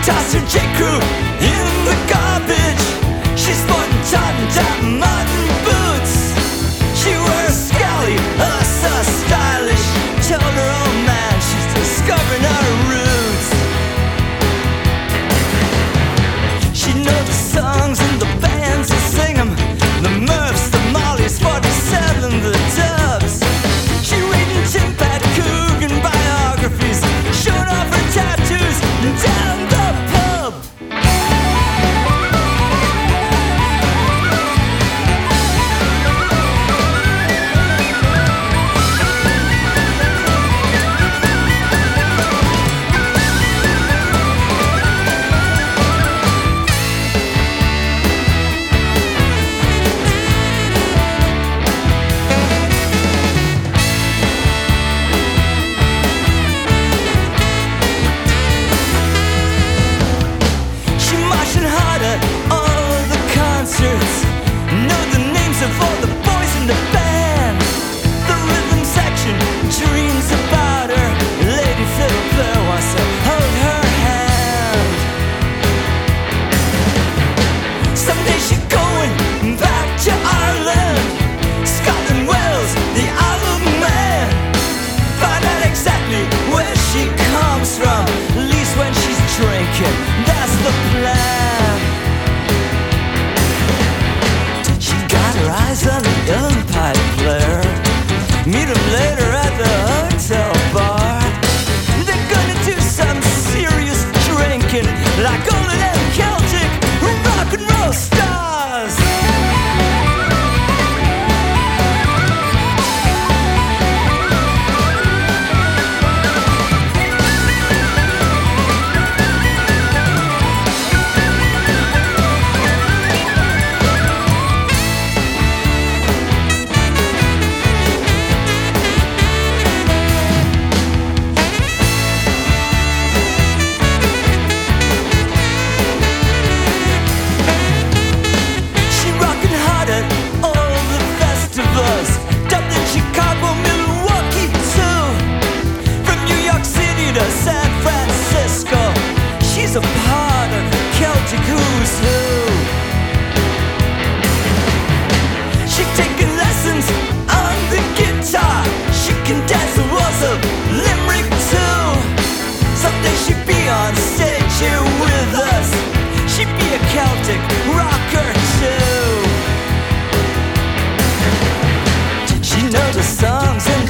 Tossed her J. Crew in the garbage. She's sporting top mutton boots. She wears scally, so stylish. Told her old man she's discovering her roots. She knows the songs and the bands that sing them. The Murphs, the Mollies, 47, the Dubs. She reading Tim Pat Coogan biographies, showing off her tattoos down the pub. That's the plan. She got her eyes on the young pipe player. Meet him later at the hotel bar. They're gonna do some serious drinking, like only them Celtic rock and roll stars. San Francisco, she's a part of the Celtic who's who. She's taking lessons on the guitar. She can dance the waltz of Limerick too. Someday she'd be on stage here with us. She'd be a Celtic rocker too. She knows the songs and